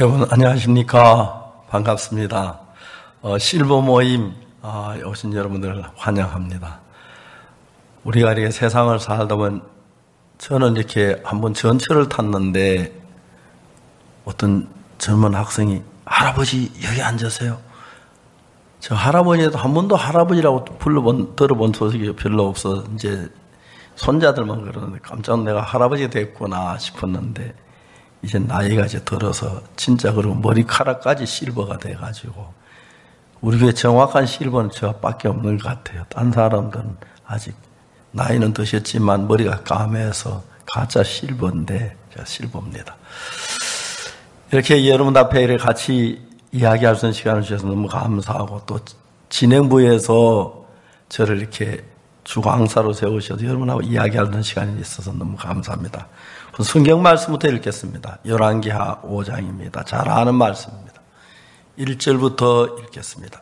여러분 안녕하십니까? 반갑습니다. 실버 모임 오신 여러분들 환영합니다. 우리가 이렇게 세상을 살다 보면 저는 이렇게 한번 전철을 탔는데 어떤 젊은 학생이 할아버지 여기 앉으세요. 저 할아버지도 한 번도 할아버지라고 들어본 소식이 별로 없어. 이제 손자들만 그러는데 깜짝 내가 할아버지 됐구나 싶었는데 이제 나이가 이제 들어서 진짜 그리고 머리카락까지 실버가 돼가지고 우리 교회 정확한 실버는 저밖에 없는 것 같아요. 딴 사람들은 아직 나이는 드셨지만 머리가 까매서 가짜 실버인데 제가 실버입니다. 이렇게 여러분 앞에 이렇게 같이 이야기할 수 있는 시간을 주셔서 너무 감사하고 또 진행부에서 저를 이렇게 주강사로 세우셔서 여러분하고 이야기하는 시간이 있어서 너무 감사합니다. 성경 말씀부터 읽겠습니다. 열왕기하 5장입니다. 잘 아는 말씀입니다. 1절부터 읽겠습니다.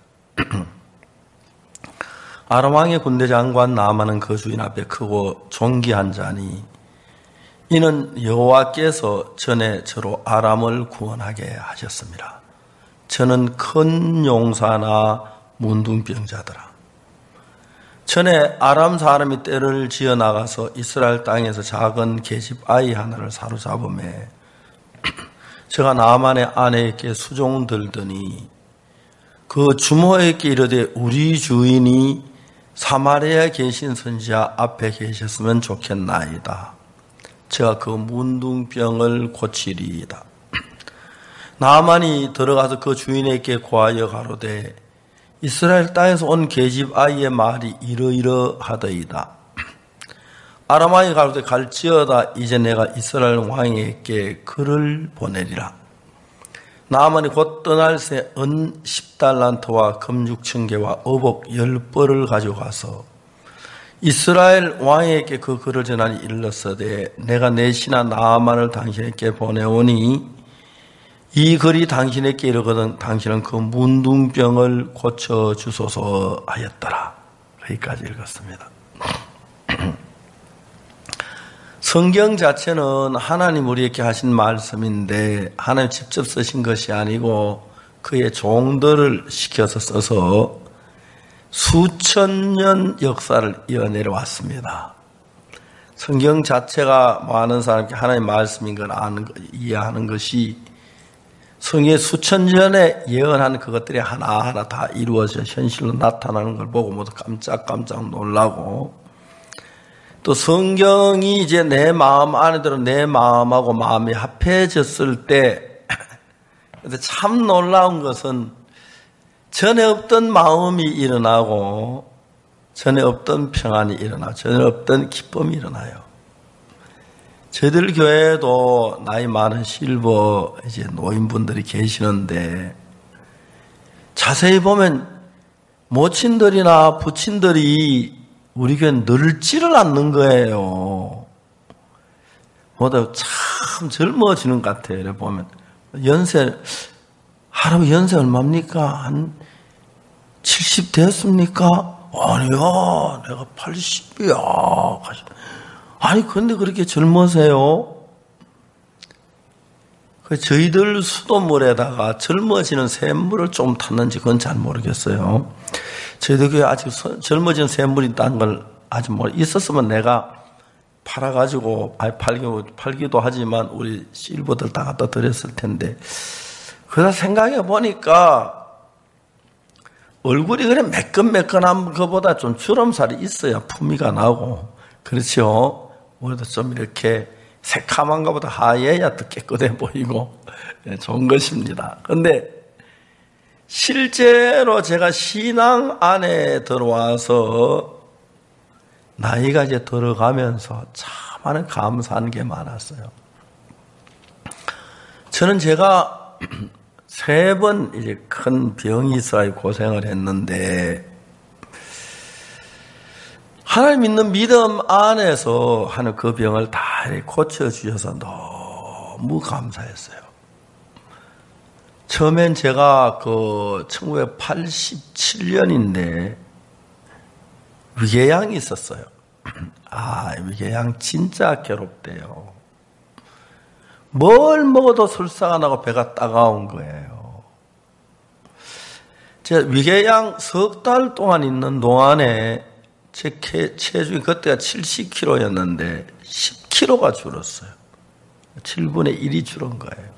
아람 왕의 군대 장관 나아만은 그 주인 앞에 크고 존귀한 자니 이는 여호와께서 전에 저로 아람을 구원하게 하셨습니다. 저는 큰 용사나 문둥병자더라. 전에 아람 사람이 떼를 지어 나가서 이스라엘 땅에서 작은 계집 아이 하나를 사로잡음에 제가 나아만의 아내에게 수종 들더니 그 주모에게 이르되 우리 주인이 사마리아에 계신 선지자 앞에 계셨으면 좋겠나이다. 제가 그 문둥병을 고치리이다. 나아만이 들어가서 그 주인에게 고하여 가로되 이스라엘 땅에서 온 계집 아이의 말이 이러이러하더이다. 아람 왕이 가로되 갈지어다. 이제 내가 이스라엘 왕에게 글을 보내리라. 나아만이 곧 떠날 새 은 10달란트와 금 6,000개와 어복 10벌을 가져가서 이스라엘 왕에게 그 글을 전하니 일렀으되 내가 내 신하 나아만을 당신에게 보내오니 이 글이 당신에게 이르거든 당신은 그 문둥병을 고쳐주소서 하였더라. 여기까지 읽었습니다. 성경 자체는 하나님 우리에게 하신 말씀인데 하나님 직접 쓰신 것이 아니고 그의 종들을 시켜서 써서 수천 년 역사를 이어내려왔습니다. 성경 자체가 많은 사람께 하나님의 말씀인 걸 이해하는 것이 성경의 수천 년에 예언한 그것들이 하나하나 다 이루어져 현실로 나타나는 걸 보고 모두 깜짝깜짝 놀라고 또 성경이 이제 내 마음 안에 들어 내 마음하고 마음이 합해졌을 때 참 놀라운 것은 전에 없던 마음이 일어나고 전에 없던 평안이 일어나고 전에 없던 기쁨이 일어나요. 저희들 교회에도 나이 많은 실버 이제 노인분들이 계시는데 자세히 보면 모친들이나 부친들이 우리 교회는 늙지를 않는 거예요. 모두 참 젊어지는 것 같아요. 이렇게 보면 할아버지 연세 얼마입니까? 한 70 됐습니까? 아니요, 내가 80이야. 아니, 근데 그렇게 젊으세요? 저희들 수돗물에다가 젊어지는 샘물을 좀 탔는지 그건 잘 모르겠어요. 저희들 교회 아직 젊어지는 샘물이 있다는 걸 아직 있었으면 내가 팔아가지고, 팔기도 하지만 우리 실버들 다 갖다 드렸을 텐데. 그러다 생각해 보니까 얼굴이 그래 매끈매끈한 것보다 좀 주름살이 있어야 품위가 나고, 그렇죠? 우리도 좀 이렇게 새카만 것보다 하얘야 더 깨끗해 보이고 좋은 것입니다. 그런데 실제로 제가 신앙 안에 들어와서 나이가 이제 들어가면서 참 많은 감사한 게 많았어요. 저는 제가 3번 이제 큰 병이 있어야 고생을 했는데 하나님 믿는 믿음 안에서 하는 그 병을 다 고쳐주셔서 너무 감사했어요. 처음엔 제가 1987년인데 위궤양이 있었어요. 위궤양 진짜 괴롭대요. 뭘 먹어도 설사가 나고 배가 따가운 거예요. 제가 위궤양 석 달 동안 있는 동안에 제 체중이 그때가 70kg였는데 10kg가 줄었어요. 7분의 1이 줄은 거예요.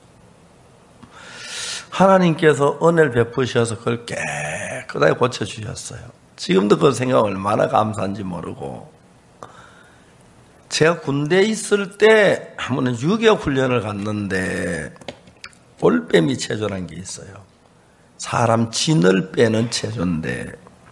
하나님께서 은혜를 베푸셔서 그걸 깨끗하게 고쳐주셨어요. 지금도 그 생각 얼마나 감사한지 모르고. 제가 군대에 있을 때 한 번은 6.25 훈련을 갔는데 올빼미 체조라는 게 있어요. 사람 진을 빼는 체조인데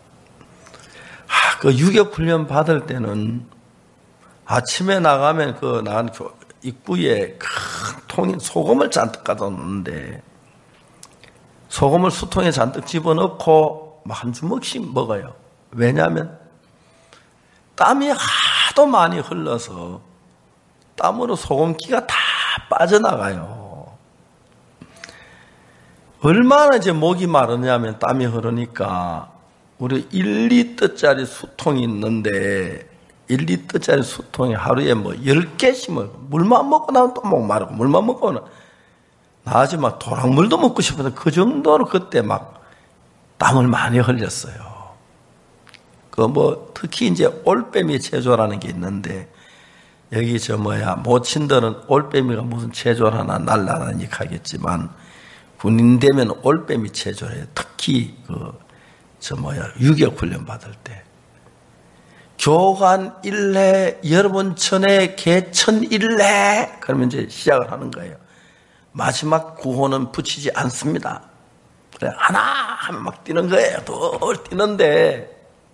그 6.25 훈련 받을 때는 아침에 나가면 그 나간 입구에 큰 통에 소금을 잔뜩 가져 놓는데 소금을 수통에 잔뜩 집어넣고 막 한 주먹씩 먹어요. 왜냐하면 땀이 하도 많이 흘러서 땀으로 소금기가 다 빠져나가요. 얼마나 이제 목이 마르냐면 땀이 흐르니까 우리 1리터짜리 수통이 있는데 1리터짜리 수통에 하루에 뭐 10개씩 먹어. 물만 먹고 나면 또 목 마르고 물만 먹고 나면 나중에 막 도랑물도 먹고 싶어서 그 정도로 그때 막 땀을 많이 흘렸어요. 특히 이제 올빼미 체조라는 게 있는데 여기 모친들은 올빼미가 무슨 체조를 하나 날라다니 하겠지만 군인 되면 올빼미 체조를 해요. 특히 6.25 훈련 받을 때. 교관 1회, 여러분 전에 개천 1회, 그러면 이제 시작을 하는 거예요. 마지막 구호는 붙이지 않습니다. 그래, 하나 하면 막 뛰는 거예요. 둘 뛰는데,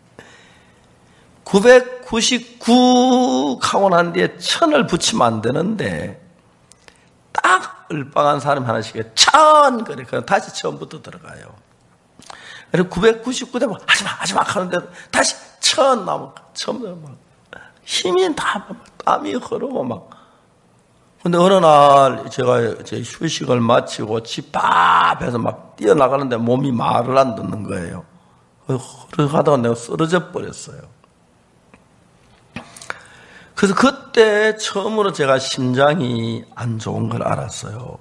999 하고 난 뒤에 1000을 붙이면 안 되는데, 딱 을빵한 사람 하나씩 1000! 그래, 그럼 다시 처음부터 들어가요. 그리고 999 되면 하지마 하는데 다시 1000 나면 처음부터 막 힘이 다 땀이 흐르고 막. 근데 어느 날 제가 제 휴식을 마치고 집 앞에서 막 뛰어나가는데 몸이 말을 안 듣는 거예요. 그러고 하다가 내가 쓰러져 버렸어요. 그래서 그때 처음으로 제가 심장이 안 좋은 걸 알았어요.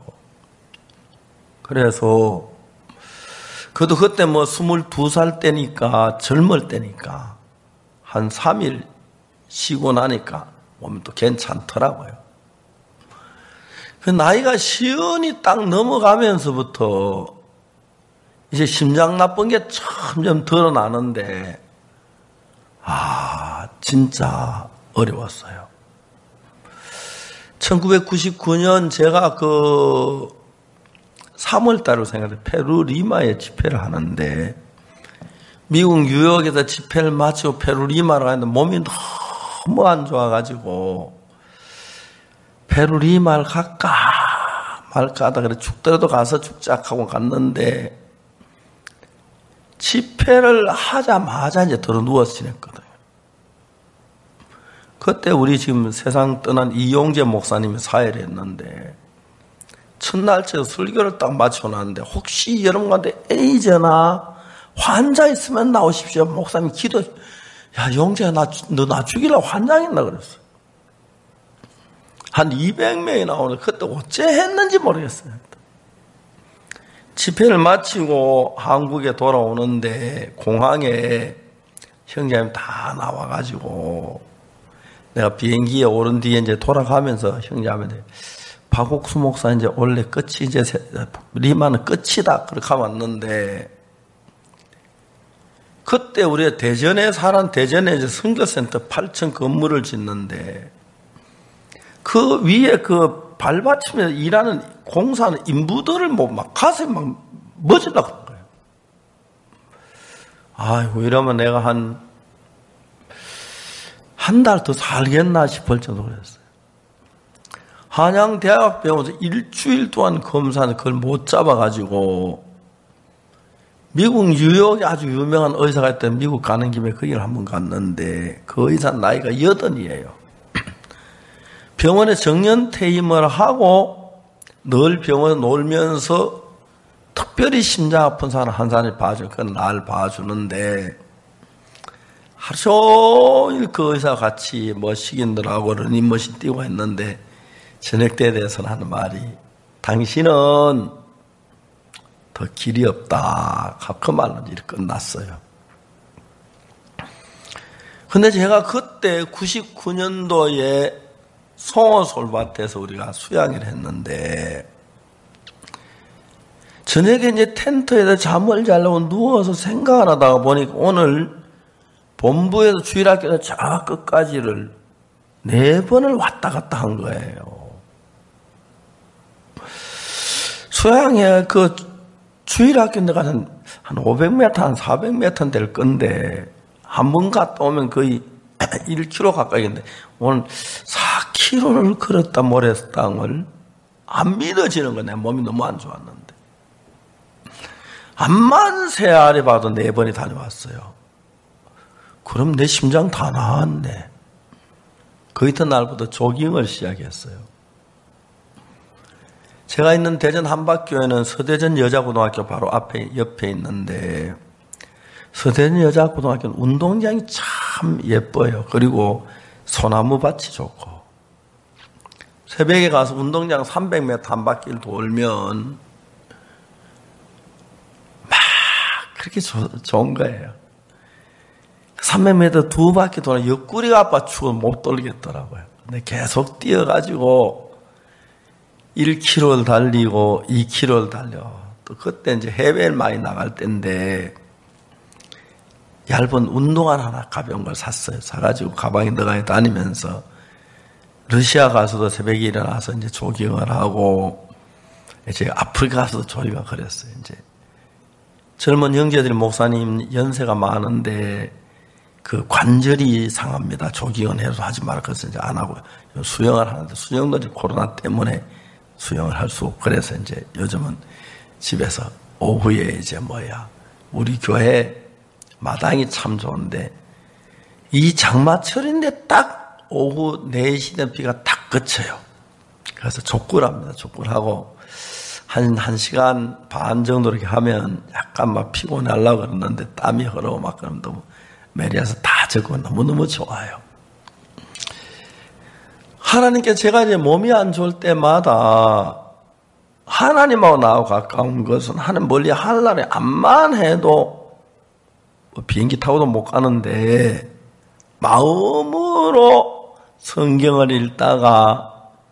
그래서 그래도 그때 22살 때니까 젊을 때니까 한 3일 쉬고 나니까 몸이 또 괜찮더라고요. 그 나이가 시연이 딱 넘어가면서부터 이제 심장 나쁜 게 점점 드러나는데 진짜 어려웠어요. 1999년 제가 3월달을 생각해 페루 리마에 집회를 하는데 미국 뉴욕에서 집회를 마치고 페루 리마를 가는데 몸이 너무 안 좋아가지고 페루 리마를 갈까 말까 하다 그래 죽더라도 가서 죽자 하고 갔는데 집회를 하자마자 이제 들어 누워서 지냈거든요. 그때 우리 지금 세상 떠난 이용재 목사님이 사회를 했는데 첫날째 설교를 딱 마쳐놨는데 혹시 여러분한테 에이즈나 환자 있으면 나오십시오. 목사님 기도, 용재야 너 나 죽이려고 환장했나 그랬어. 한 200명이 나오는데 그때 어째 했는지 모르겠어요. 집회를 마치고 한국에 돌아오는데 공항에 형제님 다 나와가지고 내가 비행기에 오른 뒤에 이제 돌아가면서 형제님한테 박옥수 목사 이제 원래 끝이 이제 리마는 끝이다 그렇게 하고 왔는데 그때 우리가 대전에 이제 선교센터 8층 건물을 짓는데 그 위에 그 발받침에서 일하는 공사하는 인부들을 막 가슴이 막 멎으려고 그런 거예요. 아이고 이러면 내가 한 달 더 살겠나 싶을 정도로 그랬어요. 한양대학 병원에서 일주일 동안 검사는 그걸 못 잡아가지고 미국 뉴욕에 아주 유명한 의사가 있던 미국 가는 김에 거기를 한번 갔는데 그 의사 나이가 80이에요. 병원에 정년퇴임을 하고 늘 병원에 놀면서 특별히 심장 아픈 사람 한 사람이 봐줘. 그건 날 봐주는데 하루 종일 그 의사와 같이 식인들하고 러닝머신 뛰고 했는데 저녁 때에 대해서는 하는 말이 당신은 더 길이 없다. 그 말로 이렇게 끝났어요. 근데 제가 그때 99년도에 송어솔밭에서 우리가 수양을 했는데 저녁에 이제 텐트에서 잠을 자려고 누워서 생각을 하다가 보니까 오늘 본부에서 주일학교에서 저 끝까지를 4번을 왔다 갔다 한 거예요. 수양에 그 주일학교 내가 한 500m, 한 400m 될 건데 한 번 갔다 오면 거의 1km 가까이인데 오늘 4km를 걸었다 모래땅을 안 믿어지는 거야. 내 몸이 너무 안 좋았는데. 암만 세알이 봐도 4번이 다녀왔어요. 그럼 내 심장 다 나았네. 그 이튿날부터 조깅을 시작했어요. 제가 있는 대전 한박교회는 서대전 여자고등학교 바로 옆에 있는데 서대전 여자고등학교는 운동장이 참 예뻐요. 그리고 소나무 밭이 좋고 새벽에 가서 운동장 300m 한 바퀴를 돌면 막 그렇게 좋은 거예요. 300m 2바퀴 돌아 옆구리가 아파 죽어 못 돌겠더라고요. 근데 계속 뛰어가지고 1km를 달리고 2km를 달려. 또 그때 이제 해외를 많이 나갈 때인데 얇은 운동화 하나 가벼운 걸 샀어요. 사가지고 가방에 넣어가 다니면서 러시아 가서도 새벽에 일어나서 이제 조깅을 하고 이제 아프리카 가서도 조깅을 그랬어요. 이제 젊은 형제들이 목사님 연세가 많은데 그 관절이 상합니다. 조깅은 해도 하지 말아. 그래서 이제 안 하고 수영을 하는데 수영도 이제 코로나 때문에 수영을 할 수 없고 그래서 이제 요즘은 집에서 오후에 이제 우리 교회 마당이 참 좋은데 이 장마철인데 딱 오후 4시 되면 비가 딱 그쳐요. 그래서 족구합니다. 족구를 하고 한 1시간 반 정도 이렇게 하면 약간 막 피곤하려고 그러는데 땀이 흐르고 막 그러면 너무 메리아서 다 적고 너무너무 좋아요. 하나님께 제가 이제 몸이 안 좋을 때마다 하나님하고 나하고 가까운 것은 하나님 멀리 하늘나라에 암만 해도 비행기 타고도 못 가는데 마음으로 성경을 읽다가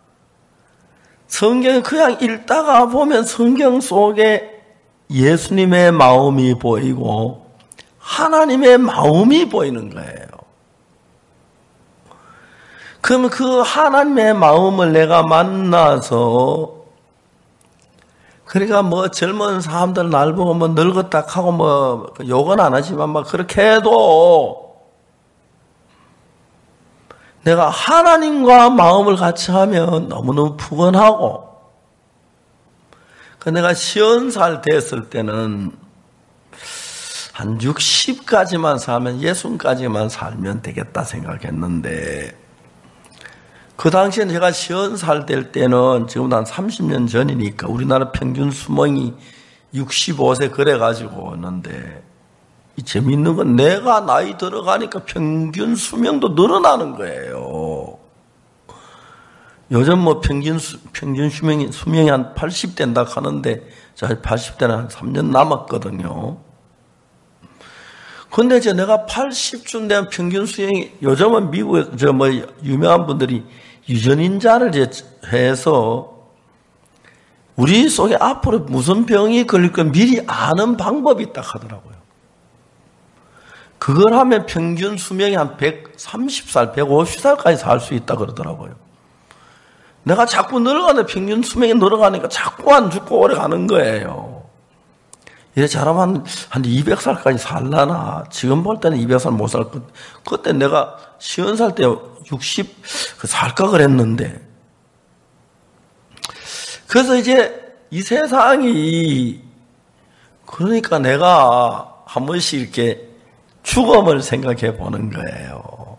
성경을 그냥 읽다가 보면 성경 속에 예수님의 마음이 보이고 하나님의 마음이 보이는 거예요. 그러면 그 하나님의 마음을 내가 만나서 그러니까 젊은 사람들 날 보고 늙었다 하고 욕은 안 하지만 그렇게 해도 내가 하나님과 마음을 같이 하면 너무너무 푸근하고 내가 50살 됐을 때는 한 60까지만 살면 60까지만 살면 되겠다 생각했는데 그 당시에 제가 50살 될 때는 지금도 한 30년 전이니까 우리나라 평균 수명이 65세 그래가지고 왔는데 재미있는 건 내가 나이 들어가니까 평균 수명도 늘어나는 거예요. 요즘 평균 수명이 한 80 된다 하는데 저 80대는 한 3년 남았거든요. 근데 이제 내가 80쯤 되면 평균 수명이 요즘은 미국에 유명한 분들이 유전인자를 해서 우리 속에 앞으로 무슨 병이 걸릴 까 미리 아는 방법이 있다 하더라고요. 그걸 하면 평균 수명이 한 130살, 150살까지 살 수 있다 그러더라고요. 내가 자꾸 늘어가는데 평균 수명이 늘어가니까 자꾸 안 죽고 오래 가는 거예요. 이래 잘하면 한 200살까지 살라나. 지금 볼 때는 200살 못 살 것. 그때 내가 50살 때 60 살까 그랬는데. 그래서 이제 이 세상이 그러니까 내가 한 번씩 이렇게 죽음을 생각해 보는 거예요.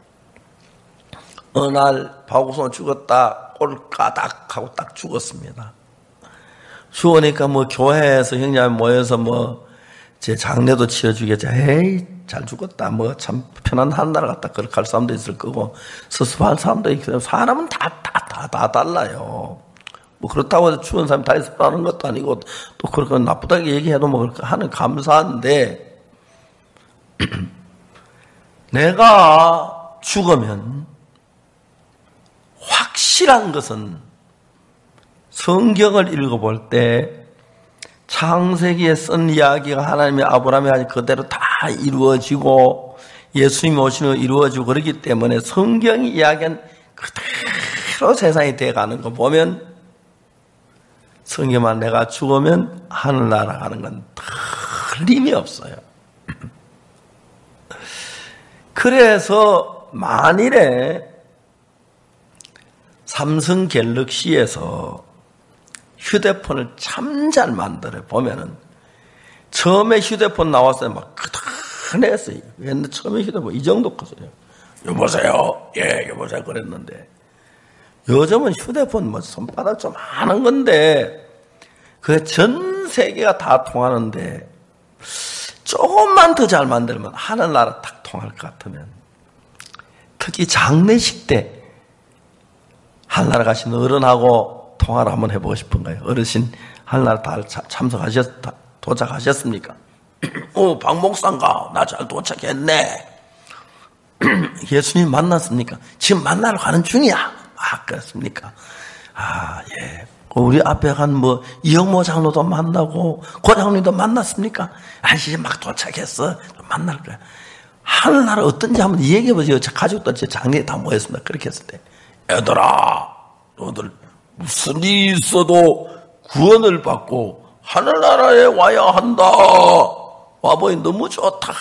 어느 날 박우선 죽었다 꼴까닥 하고 딱 죽었습니다. 죽으니까 교회에서 형님 모여서 제 장례도 치러주겠지. 에이 잘 죽었다. 참 편한 한 날 같다. 그렇게 할 사람도 있을 거고 서습할 사람도 있고 사람은 다 다 달라요. 뭐 그렇다고 해서 추운 사람이 다 있으라는 것도 아니고 또 그렇게 나쁘다게 얘기해도 뭐 그렇게 하는 감사한데 내가 죽으면 확실한 것은 성경을 읽어볼 때 창세기에 쓴 이야기가 하나님의 아브라함이 아직 그대로 다 이루어지고 예수님이 오시는 이루어지고 그렇기 때문에 성경이 이야기한 그대로 세상이 돼가는 거 보면 성경만 내가 죽으면 하늘나라 가는 건 틀림이 없어요. 그래서 만일에 삼성 갤럭시에서 휴대폰을 참 잘 만들어 보면은 처음에 휴대폰 나왔을 때 막 크다했어요. 옛날 처음에 휴대폰 이 정도 컸어요. 여보세요? 예, 여보세요? 그랬는데 요즘은 휴대폰 뭐 손바닥 좀 하는 건데 그 전 세계가 다 통하는데 조금만 더 잘 만들면 하늘나라 딱 통할 것 같으면 특히 장례식 때 하늘나라 가신 어른하고 통화를 한번 해보고 싶은가요? 어르신 하늘나라 다 도착하셨습니까? 박 목사인가? 나 잘 도착했네. 예수님 만났습니까? 지금 만나러 가는 중이야. 아, 그렇습니까? 아, 예. 우리 앞에 간 이영모 장로도 만나고, 고 장로님도 만났습니까? 아, 이제 막 도착했어. 만날 거야. 하늘나라 어떤지 한번 얘기해보세요. 가족들 제 장례에 다 모였습니다. 그렇게 했을 때. 얘들아, 너들 무슨 일이 있어도 구원을 받고 하늘나라에 와야 한다. 와보니 너무 좋다.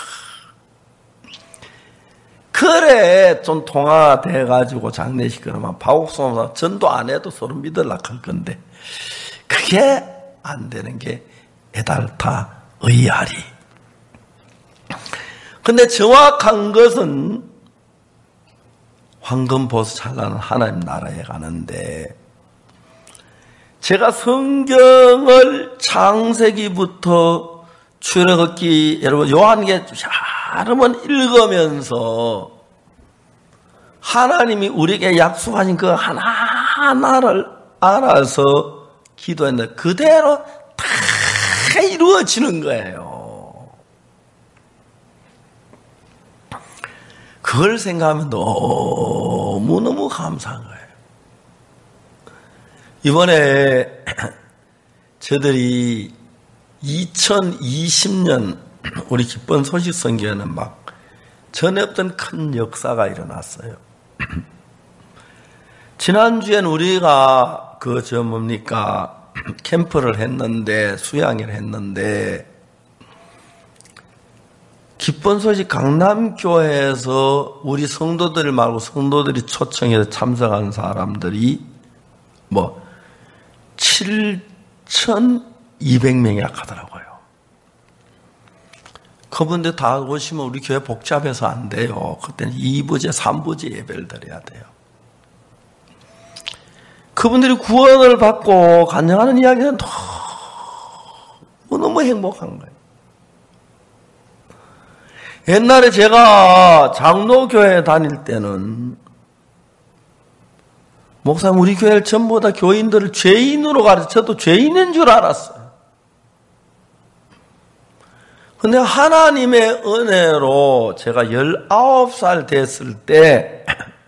그래 좀 통화돼가지고 장례식 그러면 파국소사 전도 안 해도 서로 믿으려고 할 건데 그게 안 되는 게 에달타 의아리. 근데 정확한 것은 황금보수 찬란한 하나님 나라에 가는데 제가 성경을 창세기부터 출애굽기 여러분 요한계 여러 번 읽으면서 하나님이 우리에게 약속하신 그 하나하나를 알아서 기도했는데 그대로 다 이루어지는 거예요. 그걸 생각하면 너무너무 감사한 거예요. 이번에 저들이 2020년 우리 기쁜 소식 선교회는 막 전에 없던 큰 역사가 일어났어요. 지난주엔 우리가 캠프를 했는데 수양을 했는데 기쁜 소식 강남교회에서 우리 성도들 말고 성도들이 초청해서 참석한 사람들이 7,200명이나 하더라고요. 그분들 다 오시면 우리 교회 복잡해서 안 돼요. 그때는 2부제, 3부제 예배를 드려야 돼요. 그분들이 구원을 받고 간증하는 이야기는 너무 행복한 거예요. 옛날에 제가 장로교회 다닐 때는 목사님 우리 교회를 전부 다 교인들을 죄인으로 가르쳐 저도 죄인인 줄 알았어요. 근데 하나님의 은혜로 제가 19살 됐을 때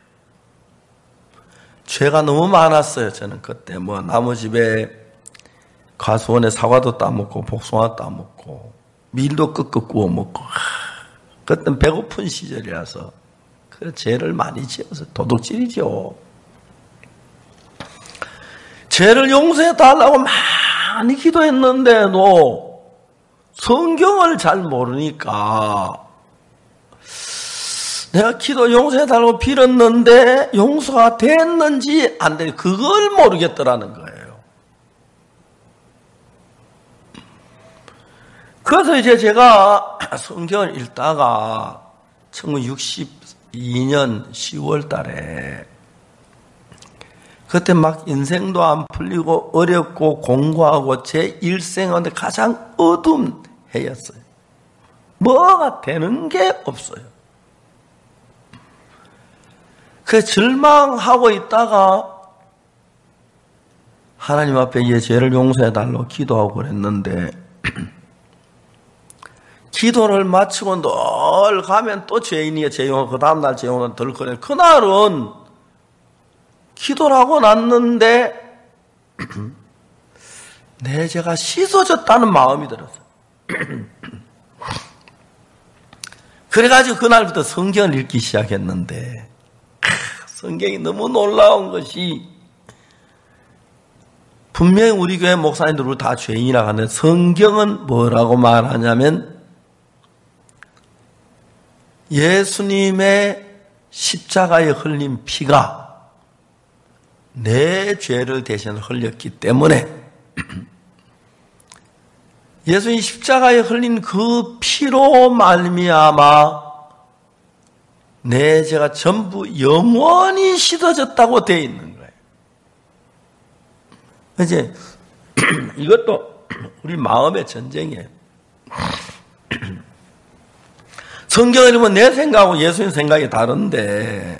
죄가 너무 많았어요. 저는 그때 나무집에 가수원에 사과도 따먹고 복숭아 따먹고 밀도 끄끄 구워 먹고 그때는 배고픈 시절이라서 그 죄를 많이 지어서 도둑질이죠. 죄를 용서해 달라고 많이 기도했는데도 성경을 잘 모르니까 내가 기도 용서해 달라고 빌었는데 용서가 됐는지 안 됐는지 그걸 모르겠더라는 거예요. 그래서 이제 제가 성경을 읽다가 1962년 10월 달에 그때 막 인생도 안 풀리고 어렵고 공부하고 제 일생한테 가장 어두운 해였어요. 뭐가 되는 게 없어요. 그래서 절망하고 있다가 하나님 앞에 얘 죄를 용서해달라고 기도하고 그랬는데 기도를 마치고 늘 가면 또 죄인이야. 죄용하고 그 다음날 죄용은 덜 그래. 그날은 기도를 하고 났는데 내 죄가 씻어졌다는 마음이 들었어. 그래가지고 그날부터 성경을 읽기 시작했는데 성경이 너무 놀라운 것이 분명히 우리 교회 목사님들 우리 다 죄인이라고 하는데 성경은 뭐라고 말하냐면 예수님의 십자가에 흘린 피가 내 죄를 대신 흘렸기 때문에 예수님 십자가에 흘린 그 피로 말미암아 내 죄가 전부 영원히 씻어졌다고 되어 있는 거예요. 이제 이것도 우리 마음의 전쟁이에요. 성경을 읽으면 내 생각하고 예수님 생각이 다른데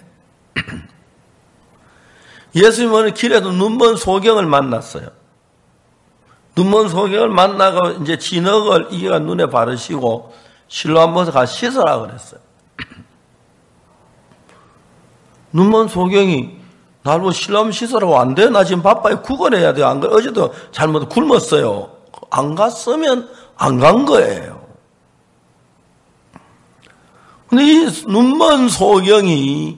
예수님은 길에도 눈먼 소경을 만났어요. 눈먼 소경을 만나고 이제 진흙을 이가 눈에 바르시고 실로암 못에 가서 씻으라 그랬어요. 눈먼 소경이 날 뭐 실로암 씻으라고 안 돼? 나 지금 바빠요. 구걸해야 돼요. 안 그래? 어제도 잘못 굶었어요. 안 갔으면 안 간 거예요. 근데 이 눈먼 소경이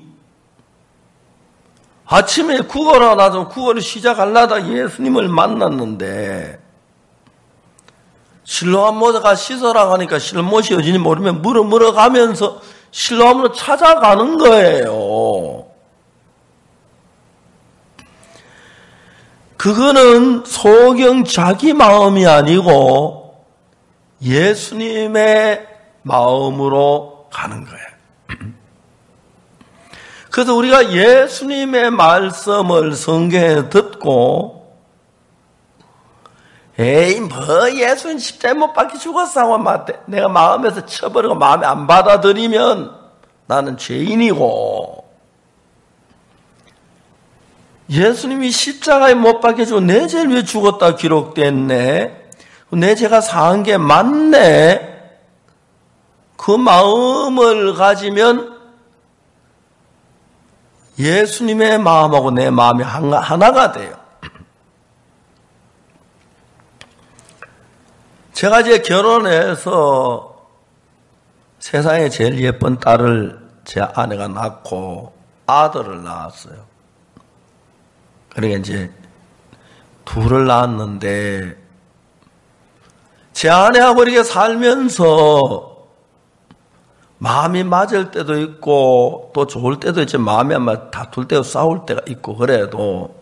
아침에 구걸하고 나서 구걸을 시작하려다 예수님을 만났는데 실로암 못에 가서 씻으라고 하니까 실못이 어딘지 모르면 물어가면서 실로암으로 찾아가는 거예요. 그거는 소경 자기 마음이 아니고 예수님의 마음으로 가는 거예요. 그래서 우리가 예수님의 말씀을 성경에 듣고 에이 뭐 예수님 십자가에 못 박혀 죽었어 하고 내가 마음에서 쳐버리고 마음에 안 받아들이면 나는 죄인이고 예수님이 십자가에 못 박혀 죽고 내 죄를 위해 죽었다 기록됐네. 내 죄가 상한 게 맞네. 그 마음을 가지면 예수님의 마음하고 내 마음이 하나가 돼요. 제가 이제 결혼해서 세상에 제일 예쁜 딸을 제 아내가 낳고 아들을 낳았어요. 그러니까 이제 둘을 낳았는데 제 아내하고 이렇게 살면서 마음이 맞을 때도 있고 또 좋을 때도 있지 마음이 안 맞아 다툴 때도 싸울 때가 있고 그래도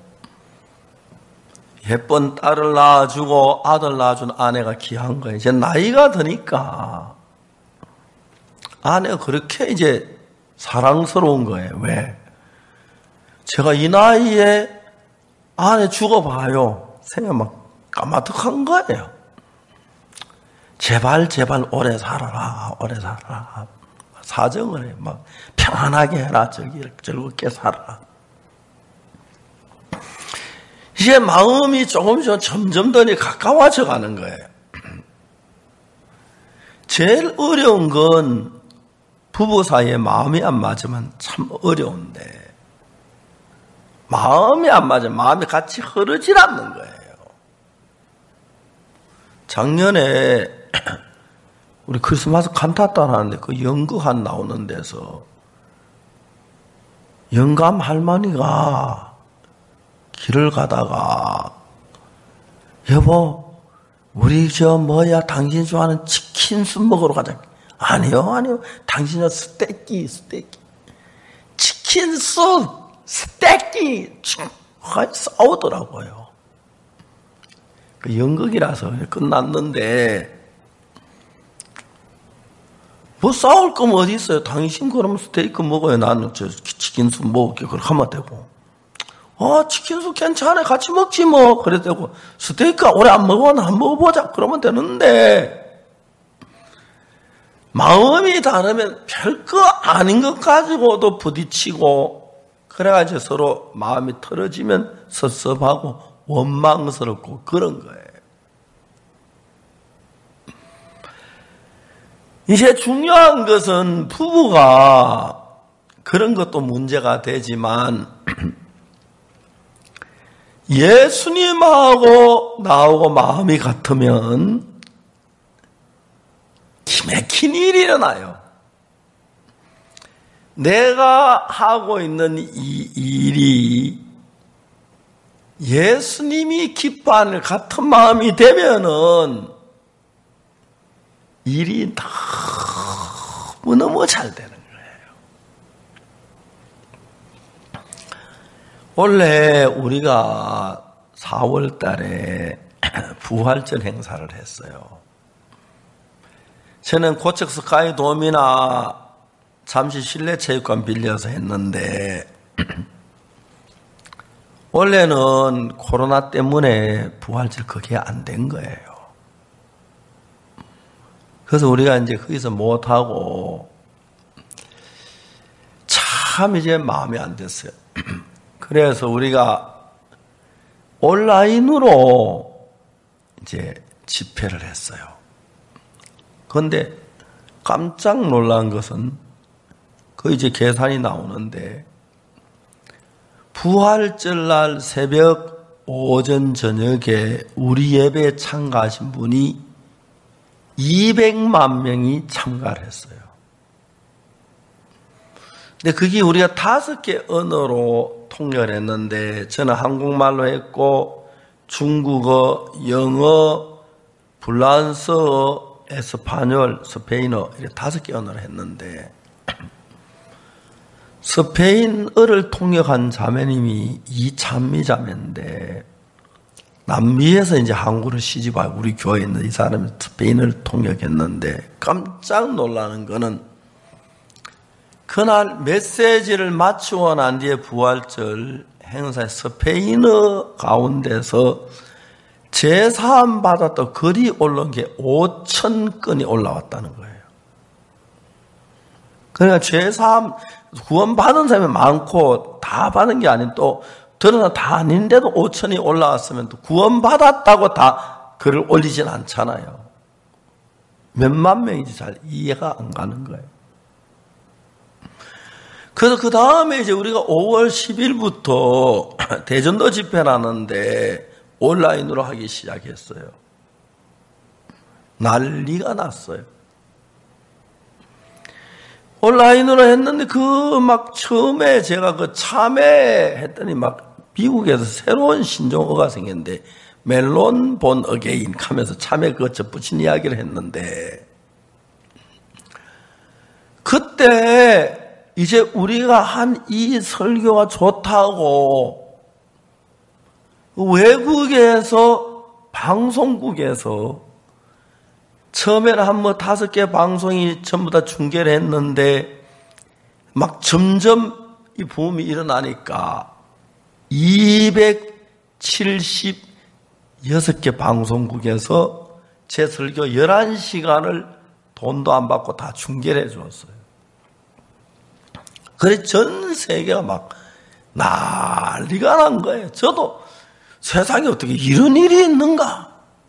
예쁜 딸을 낳아주고 아들 낳아준 아내가 귀한 거예요. 이제 나이가 드니까 아내가 그렇게 이제 사랑스러운 거예요. 왜? 제가 이 나이에 아내 죽어봐요. 생각 막 까마득한 거예요. 제발 오래 살아라. 사정을 해. 막 평안하게 해라. 즐겁게 살아라. 이제 마음이 조금씩 점점 더 가까워져 가는 거예요. 제일 어려운 건 부부 사이에 마음이 안 맞으면 참 어려운데 마음이 안 맞으면 마음이 같이 흐르질 않는 거예요. 작년에 우리 크리스마스 칸타타 하는데 그 연극한 나오는 데서 영감 할머니가 길을 가다가 여보 우리 당신 좋아하는 치킨숲 먹으러 가자. 아니요 당신 스테이키 치킨숲 스테이키 싸우더라고요. 그 연극이라서 끝났는데 뭐 싸울 거면 어디 있어요? 당신 그러면 스테이크 먹어요. 나는 치킨숲 먹을게. 그렇게 하면 되고. 치킨숲 괜찮아. 같이 먹지 뭐. 그래도 되고. 스테이크 오래 안 먹어봤나? 한번 먹어보자. 그러면 되는데 마음이 다르면 별거 아닌 것 가지고도 부딪히고 그래가지고 서로 마음이 틀어지면 섭섭하고 원망스럽고 그런 거예요. 이제 중요한 것은 부부가 그런 것도 문제가 되지만 예수님하고 나하고 마음이 같으면 기맥힌 일이 일어나요. 내가 하고 있는 이 일이 예수님이 기뻐하는 같은 마음이 되면은 일이 너무너무 잘 되는 거예요. 원래 우리가 4월 달에 부활절 행사를 했어요. 저는 고척 스카이 돔이나 잠시 실내 체육관 빌려서 했는데 원래는 코로나 때문에 부활절 그게 안 된 거예요. 그래서 우리가 이제 거기서 못하고 참 이제 마음에 안 됐어요. 그래서 우리가 온라인으로 이제 집회를 했어요. 그런데 깜짝 놀란 것은 그 이제 계산이 나오는데 부활절 날 새벽 오전 저녁에 우리 예배에 참가하신 분이 200만 명이 참가를 했어요. 근데 그게 우리가 5개 언어로 통역을 했는데 저는 한국말로 했고 중국어, 영어, 불란스어, 에스파뇰, 스페인어 이렇게 5개 언어를 했는데 스페인어를 통역한 자매님이 이찬미 자매인데 남미에서 이제 한국으로 시집와 우리 교회에 있는 이 사람이 스페인어를 통역했는데 깜짝 놀라는 거는 그날 메시지를 마치고 난 뒤에 부활절 행사에 스페인어 가운데서 제사함 받았던 글이 올라온 게 5,000건이 올라왔다는 거예요. 그러니까 제사함 구원 받은 사람이 많고 다 받은 게 아닌 또 들어나 다 아닌데도 5,000이 올라왔으면 또 구원 받았다고 다 글을 올리진 않잖아요. 몇만 명인지 잘 이해가 안 가는 거예요. 그래서 그 다음에 이제 우리가 5월 10일부터 대전도 집회를 하는데 온라인으로 하기 시작했어요. 난리가 났어요. 온라인으로 했는데 막 처음에 제가 그 참여했더니 막 미국에서 새로운 신종어가 생겼는데 멜론 본 어게인 하면서 참여 그 접붙인 이야기를 했는데 그때 이제 우리가 한 이 설교가 좋다고 외국에서 방송국에서 처음에는 한 5개 방송이 전부 다 중계를 했는데 막 점점 이 붐이 일어나니까 276개 방송국에서 제 설교 11시간을 돈도 안 받고 다 중계를 해주었어요. 그래서 전 세계가 막 난리가 난 거예요. 저도 세상에 어떻게 이런 일이 있는가?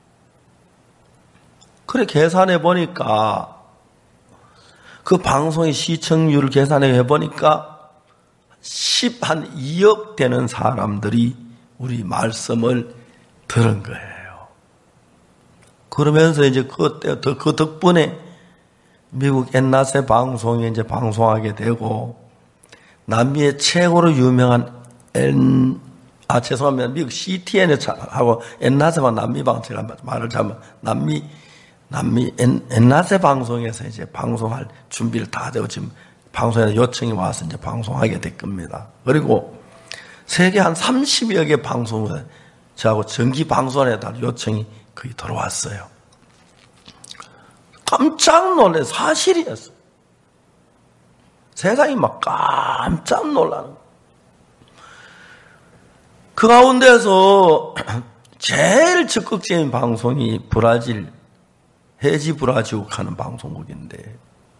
그래 계산해 보니까 그 방송의 시청률을 계산해 보니까 2억 되는 사람들이 우리 말씀을 들은 거예요. 그러면서 이제 그 덕분에 미국 엔나세 방송에 이제 방송하게 되고 남미의 최고로 유명한 죄송합니다. 미국 CTN하고 엔나세방 남미방 제가 말을 잘못 남미 엔나세 방송에서 이제 방송할 준비를 다 되고 지금 방송에 요청이 와서 이제 방송하게 될 겁니다. 그리고 세계 한 30여 개 방송을 저하고 정기 방송에 다 요청이 거의 들어왔어요. 깜짝 놀래 사실이었어요. 세상이 막 깜짝 놀라는 거예요. 그 가운데서 제일 적극적인 방송이 브라질 해지 브라지욱 하는 방송국인데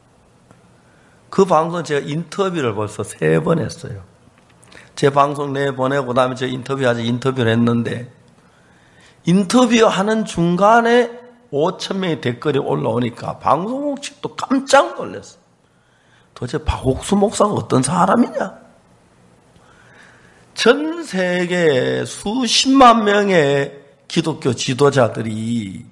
그 방송 제가 인터뷰를 벌써 3번 했어요. 제 방송 내보내고 그다음에 제가 인터뷰를 했는데 인터뷰하는 중간에 5천 명의 댓글이 올라오니까 방송국 측도 깜짝 놀랐어요. 도대체 박옥수 목사가 어떤 사람이냐? 전 세계 수십만 명의 기독교 지도자들이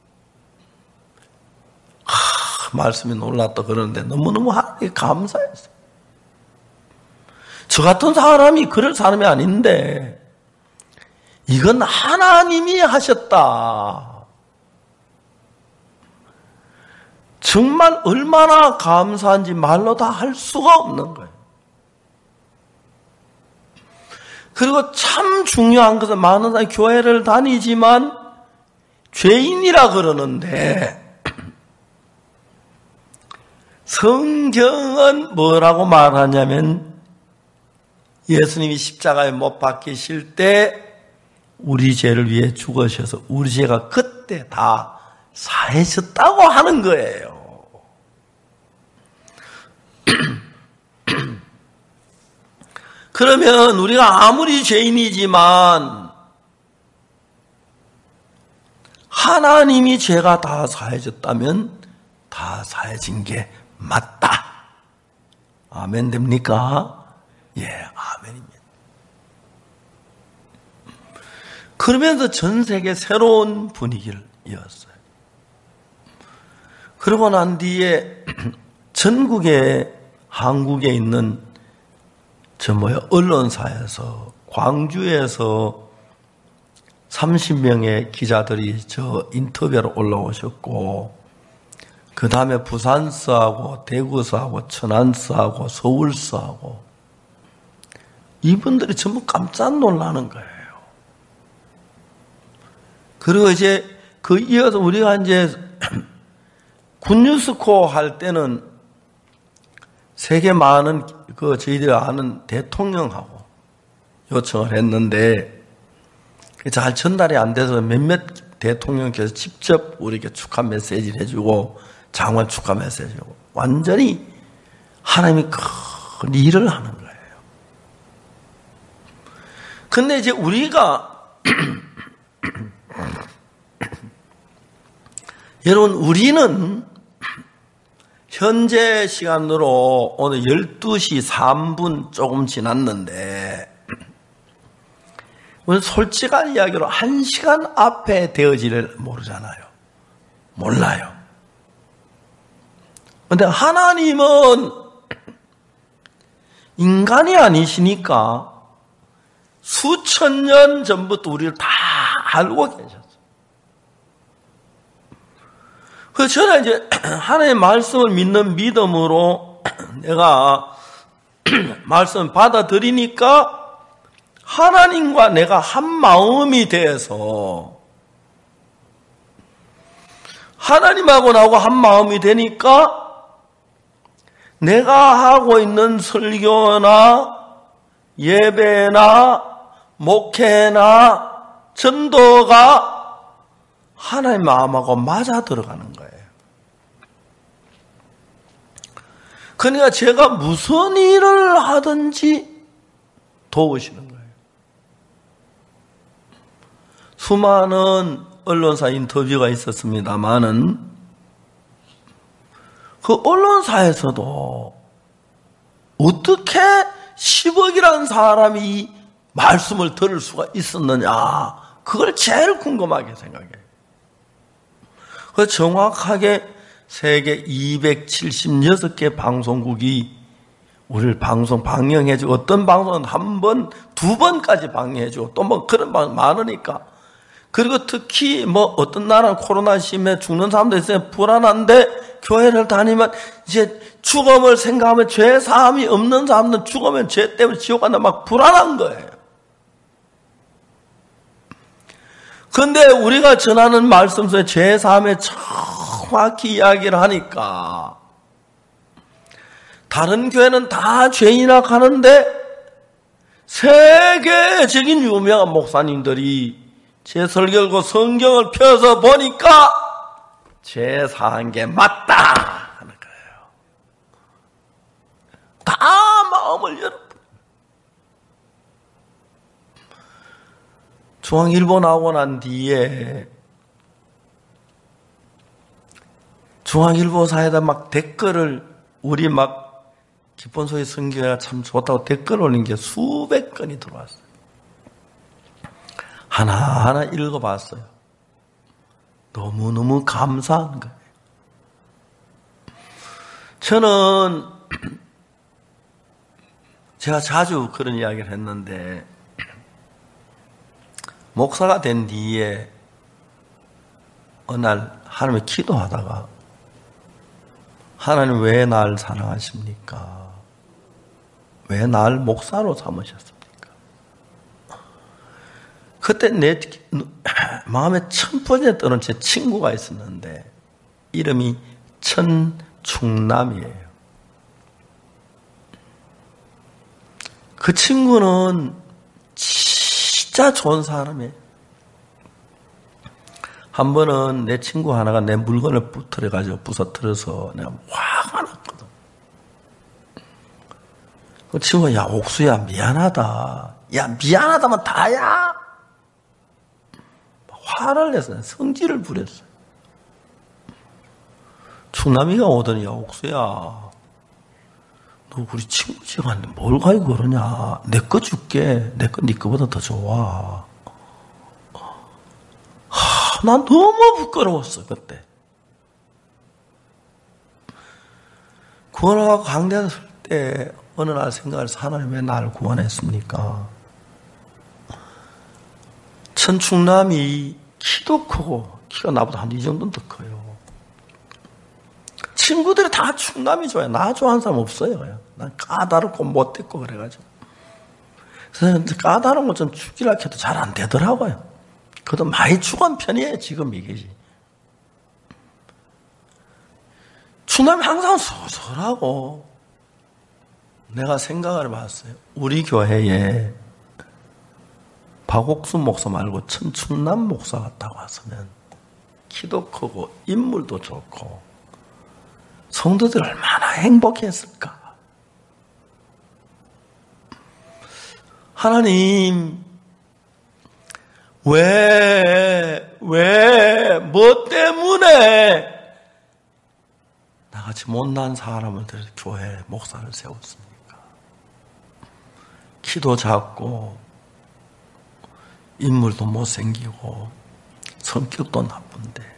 말씀이 놀랐다 그러는데 너무너무 하나님께 감사했어요. 저 같은 사람이 그럴 사람이 아닌데 이건 하나님이 하셨다. 정말 얼마나 감사한지 말로 다 할 수가 없는 거예요. 그리고 참 중요한 것은 많은 사람이 교회를 다니지만 죄인이라 그러는데 성경은 뭐라고 말하냐면 예수님이 십자가에 못 박히실 때 우리 죄를 위해 죽으셔서 우리 죄가 그때 다 사해졌다고 하는 거예요. 그러면 우리가 아무리 죄인이지만 하나님이 죄가 다 사해졌다면 다 사해진 게 맞다. 아멘 됩니까? 예, 아멘입니다. 그러면서 전 세계 새로운 분위기를 이었어요. 그러고 난 뒤에 전국에 한국에 있는 언론사에서 광주에서 30명의 기자들이 저 인터뷰로 올라오셨고 그 다음에 부산서하고 대구서하고 천안서하고 서울서하고 이분들이 전부 깜짝 놀라는 거예요. 그리고 이제 그 이어서 우리가 이제 굿뉴스코 할 때는 세계 많은 저희들이 아는 대통령하고 요청을 했는데 잘 전달이 안 돼서 몇몇 대통령께서 직접 우리에게 축하 메시지를 해주고 장관 축하 메시지를 해주고 완전히 하나님이 큰 일을 하는 거예요. 근데 이제 우리가 여러분 우리는 현재 시간으로 오늘 12시 3분 조금 지났는데 오늘 솔직한 이야기로 1시간 앞에 되어지를 모르잖아요. 몰라요. 그런데 하나님은 인간이 아니시니까 수천 년 전부터 우리를 다 알고 계셨어요. 그래서 저는 이제 하나님의 말씀을 믿는 믿음으로 내가 말씀을 받아들이니까 하나님과 내가 한 마음이 돼서 하나님하고 나하고 한 마음이 되니까 내가 하고 있는 설교나 예배나 목회나 전도가 하나님 마음하고 맞아 들어가는 거예요. 그러니까 제가 무슨 일을 하든지 도우시는 거예요. 수많은 언론사 인터뷰가 있었습니다만은 그 언론사에서도 어떻게 10억이라는 사람이 말씀을 들을 수가 있었느냐 그걸 제일 궁금하게 생각해요. 그 정확하게 세계 276개 방송국이 우리를 방송 방영해주고 어떤 방송은 한 번, 두 번까지 방영해주고 또 뭐 그런 방송 많으니까 그리고 특히 뭐 어떤 나라는 코로나 심해 죽는 사람도 있어요. 불안한데 교회를 다니면 이제 죽음을 생각하면 죄 사함이 없는 사람들은 죽으면 죄 때문에 지옥 간다 막 불안한 거예요. 그런데 우리가 전하는 말씀 속에 죄 사함에 정확히 이야기를 하니까 다른 교회는 다 죄인이라 하는데 세계적인 유명한 목사님들이 제 설교고 성경을 펴서 보니까 죄 사한 게 맞다 하는 거예요. 다 마음을 열어. 중앙일보 나오고 난 뒤에 중앙일보사에다 막 댓글을 우리 막 기본소위 선교회가 참 좋다고 댓글 올린 게 수백 건이 들어왔어요. 하나하나 읽어봤어요. 너무너무 감사한 거예요. 저는 제가 자주 그런 이야기를 했는데 목사가 된 뒤에 어느 날 하나님께 기도하다가 하나님 왜 날 사랑하십니까? 왜 날 목사로 삼으셨습니까? 그때 내 마음에 첫 번째 떠는 제 친구가 있었는데 이름이 천충남이에요. 그 친구는 진짜 좋은 사람이에요. 한 번은 내 친구 하나가 내 물건을 부서뜨려서 내가 화가 났거든. 그 친구가 야 옥수야 미안하다. 야 미안하다면 다야. 화를 냈어요. 성질을 부렸어요. 충남이가 오더니 야 옥수야 너 우리 친구 집 갔는데 뭘 가지고 그러냐. 내 거 줄게. 내 거 네 거보다 더 좋아. 난 너무 부끄러웠어 그때. 구원하고 강대했을 때 어느 날 생각을 해서 하나님 왜 나를 구원했습니까? 천충남이 키도 크고 키가 나보다 한 이 정도는 더 커요. 친구들이 다 충남이 좋아요. 나 좋아하는 사람 없어요. 그냥. 난 까다롭고 못됐고 그래가지고. 그래서 까다로운 거 좀 죽이라 해도 잘 안 되더라고요. 그래도 많이 죽은 편이에요. 지금 이게. 충남이 항상 소설하고 내가 생각을 해봤어요. 우리 교회에 박옥순 목사 말고 천충남 목사 같다고 하시면 키도 크고 인물도 좋고 성도들 얼마나 행복했을까. 하나님 뭐 때문에 나같이 못난 사람을 들여 교회 목사를 세웠습니까? 키도 작고 인물도 못생기고 성격도 나쁜데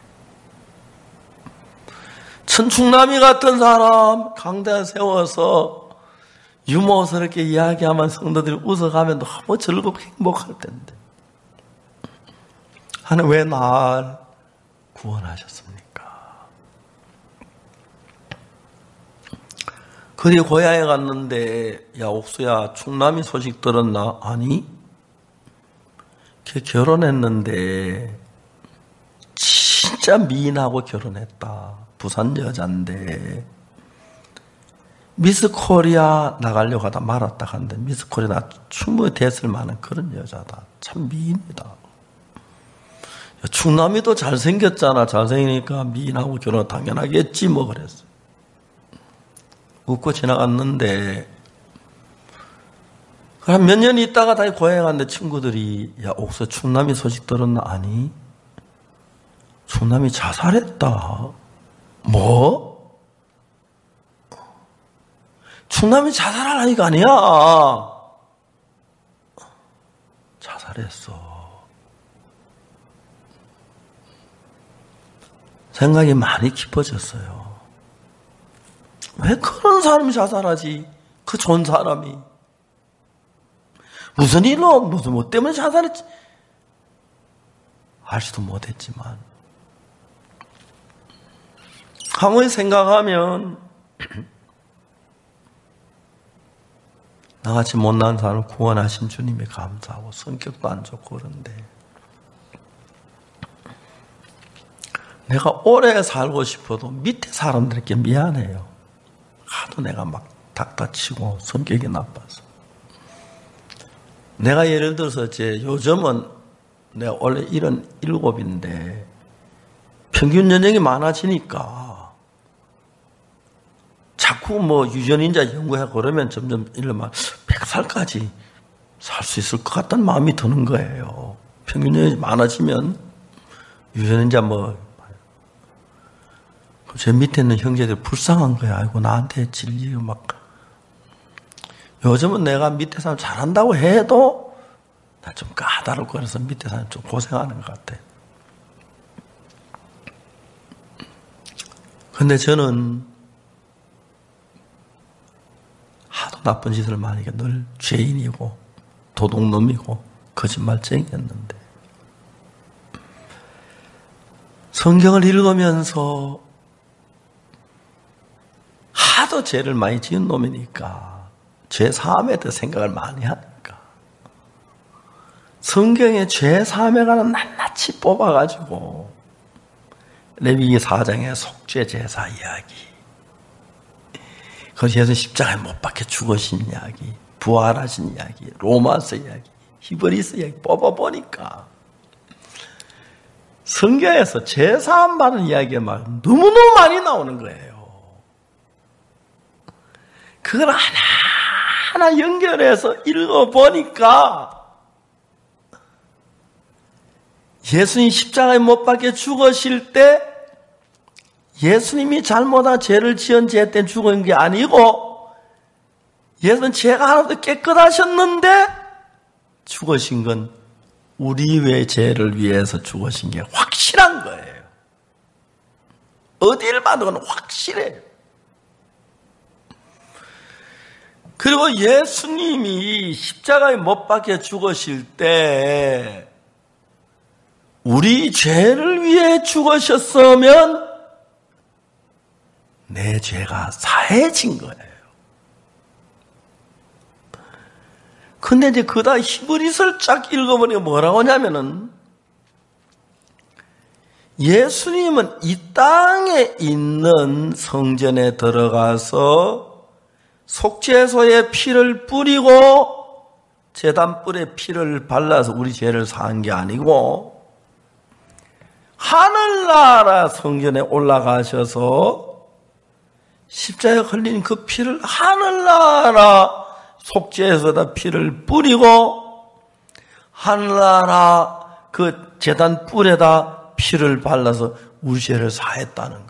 천충남이 같은 사람 강대 세워서 유머스럽게 이야기하면 성도들이 웃어가면 너무 즐겁고 행복할 텐데 하나님 왜 날 구원하셨습니까? 그뒤 고향에 갔는데 야 옥수야 충남이 소식 들었나? 아니 걔 결혼했는데 진짜 미인하고 결혼했다. 부산 여잔데 미스 코리아 나가려고 하다 말았다 하는데 미스 코리아 나 충분히 됐을 만한 그런 여자다. 참 미인이다. 충남이도 잘생겼잖아. 잘생기니까 미인하고 결혼 당연하겠지 뭐 그랬어. 웃고 지나갔는데 그럼 몇 년 있다가 다시 고향에 갔는데 친구들이 야 옥수 충남이 소식 들었나? 아니 충남이 자살했다. 뭐? 충남이 자살할 아이가 아니야. 자살했어. 생각이 많이 깊어졌어요. 왜 그런 사람이 자살하지? 그 좋은 사람이. 무슨 일로, 무슨 뭐 때문에 자살했지? 알지도 못했지만. 가만히 생각하면, 나같이 못난 사람을 구원하신 주님이 감사하고, 성격도 안 좋고 그런데, 내가 오래 살고 싶어도 밑에 사람들에게 미안해요. 하도 내가 막 닥다치고 성격이 나빠서. 내가 예를 들어서 요즘은 내가 원래 77인데 평균 연령이 많아지니까 자꾸 뭐 유전인자 연구하고 그러면 점점 이러면 100살까지 살 수 있을 것 같다는 마음이 드는 거예요. 평균 많아지면 유전자 제 밑에 있는 형제들 불쌍한 거야. 아이고 나한테 질리고 막. 요즘은 내가 밑에 사람 잘한다고 해도 나 좀 까다롭고 그래서 밑에 사람 좀 고생하는 것 같아. 근데 저는 하도 나쁜 짓을 많이 하니까 늘 죄인이고 도둑놈이고 거짓말쟁이였는데 성경을 읽으면서 하도 죄를 많이 지은 놈이니까 죄 사함에 대해 생각을 많이 하니까 성경에 죄 사함에 관한 낱낱이 뽑아가지고 레위기 4장의 속죄 제사 이야기, 그래서 예수 십자가에 못 박혀 죽으신 이야기, 부활하신 이야기, 로마서 이야기, 히브리서 이야기 뽑아보니까 성경에서 죄 사함 받은 이야기가 막 너무너무 많이 나오는 거예요. 그걸 하나하나 연결해서 읽어보니까 예수님 십자가에 못 박혀 죽으실 때 예수님이 잘못한 죄를 지은 죄 때문에 죽은 게 아니고 예수는 죄가 하나도 깨끗하셨는데 죽으신 건 우리 외 죄를 위해서 죽으신 게 확실한 거예요. 어디를 봐도 확실해요. 그리고 예수님이 십자가에 못 박혀 죽으실 때 우리 죄를 위해 죽으셨으면 내 죄가 사해진 거예요. 근데 이제 그다 히브리서를 쫙 읽어보니까 뭐라고 하냐면은 예수님은 이 땅에 있는 성전에 들어가서 속죄소에 피를 뿌리고 제단불에 피를 발라서 우리 죄를 사한 게 아니고 하늘나라 성전에 올라가셔서 십자가에 흘린 그 피를 하늘나라 속죄소에다 피를 뿌리고 하늘나라 그 제단 뿔에다 피를 발라서 우리 죄를 사했다는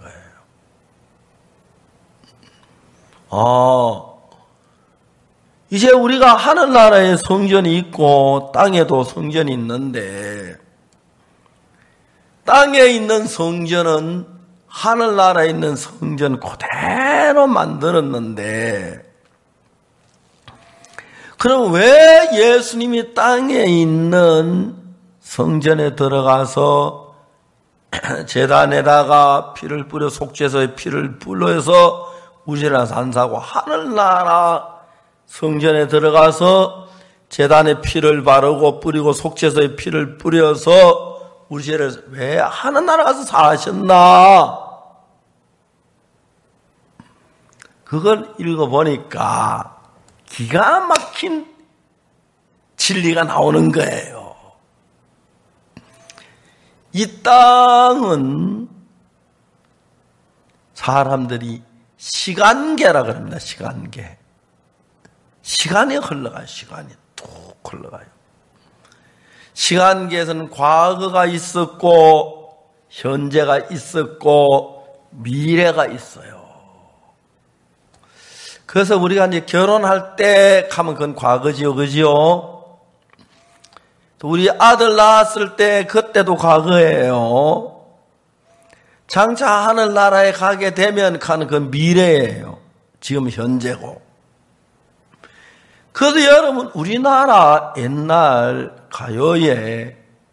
거예요. 이제 우리가 하늘나라에 성전이 있고 땅에도 성전이 있는데 땅에 있는 성전은 하늘나라에 있는 성전 그대로 만들었는데 그럼 왜 예수님이 땅에 있는 성전에 들어가서 제단에다가 피를 뿌려 속죄소에 피를 뿌려서 우리를 산사고 하늘나라 성전에 들어가서 제단에 피를 바르고 뿌리고 속죄소에 피를 뿌려서 우리 죄를 왜 하늘나라 가서 사셨나? 그걸 읽어보니까 기가 막힌 진리가 나오는 거예요. 이 땅은 사람들이 시간계라 그럽니다. 시간계. 시간이 흘러가요. 시간이 뚝 흘러가요. 시간계에서는 과거가 있었고 현재가 있었고 미래가 있어요. 그래서 우리가 이제 결혼할 때 가면 그건 과거지요, 그지요? 또 우리 아들 낳았을 때 그때도 과거예요. 장차 하늘나라에 가게 되면 가는 건 미래예요. 지금 현재고. 그래서 여러분 우리나라 옛날 가요에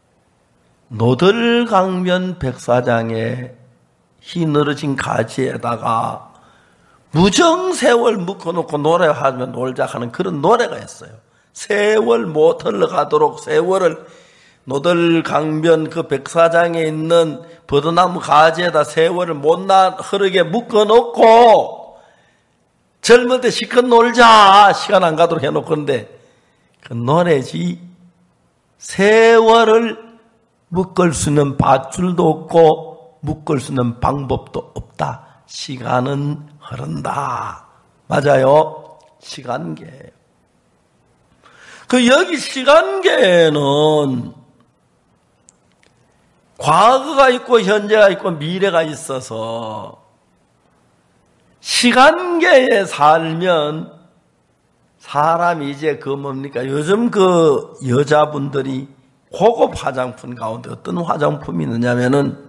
노들강변 백사장에 희 늘어진 가지에다가 무정세월 묶어놓고 노래하면 놀자 하는 그런 노래가 있어요. 세월 못 흘러가도록 세월을 노들강변 그 백사장에 있는 버드나무 가지에다 세월을 못 흐르게 묶어놓고 젊을 때 실컷 놀자 시간 안 가도록 해놓고 그런데 그 노래지 세월을 묶을 수 있는 밧줄도 없고 묶을 수 있는 방법도 없다. 시간은 흐른다. 맞아요. 시간계예요. 그 여기 시간계에는 과거가 있고 현재가 있고 미래가 있어서 시간계에 살면 사람이 이제 그 뭡니까? 요즘 그 여자분들이 고급 화장품 가운데 어떤 화장품이 있느냐면은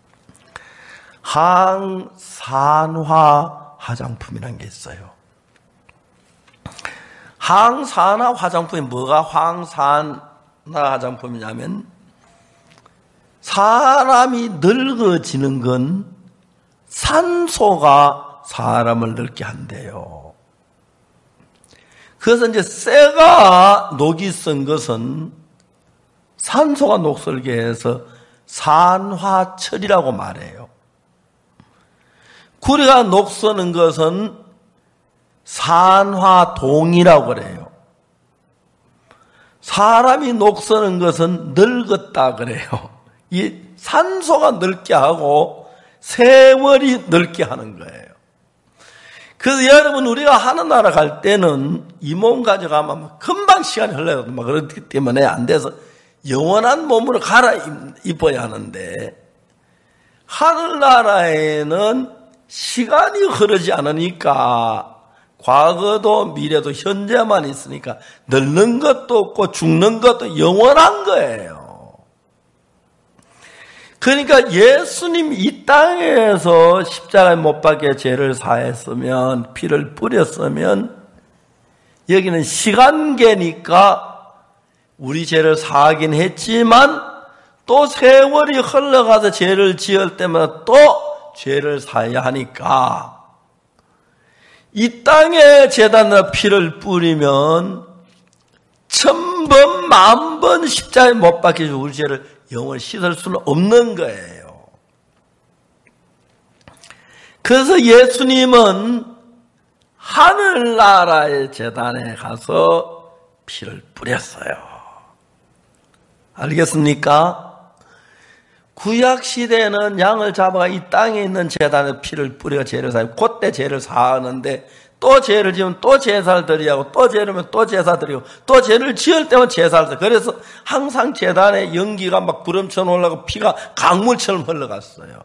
항산화 화장품이라는 게 있어요. 항산화 화장품이 뭐가 항산화 화장품이냐면 사람이 늙어지는 건 산소가 사람을 늙게 한대요. 그래서 이제 쇠가 녹이 쓴 것은 산소가 녹슬게 해서 산화철이라고 말해요. 구리가 녹쓰는 것은 산화동이라고 그래요. 사람이 녹쓰는 것은 늙었다 그래요. 이 산소가 늙게 하고 세월이 늙게 하는 거예요. 그래서 여러분 우리가 하늘나라 갈 때는 이 몸 가져가면 금방 시간이 흘러요. 막 그렇기 때문에 안 돼서 영원한 몸으로 갈아입어야 하는데 하늘나라에는 시간이 흐르지 않으니까 과거도 미래도 현재만 있으니까 늙는 것도 없고 죽는 것도 영원한 거예요. 그러니까 예수님 이 땅에서 십자가에 못 박혀 죄를 사했으면 피를 뿌렸으면 여기는 시간계니까 우리 죄를 사하긴 했지만 또 세월이 흘러가서 죄를 지을 때마다 또 죄를 사야 하니까 이 땅에 제단에 피를 뿌리면 1000번, 10,000번 십자가에 못 박혀서 우리 죄를 영원히 씻을 수는 없는 거예요. 그래서 예수님은 하늘나라의 제단에 가서 피를 뿌렸어요. 알겠습니까? 구약시대는 양을 잡아가 이 땅에 있는 제단에 피를 뿌려 죄를 사하고 그때 죄를 사하는데 또 죄를 지으면 또 제사를 드려야 하고 또 죄를 하면 또 제사 드리고 또 죄를 지을 때면 제사를 드려. 그래서 항상 제단에 연기가 막 구름처럼 올라가고 피가 강물처럼 흘러갔어요.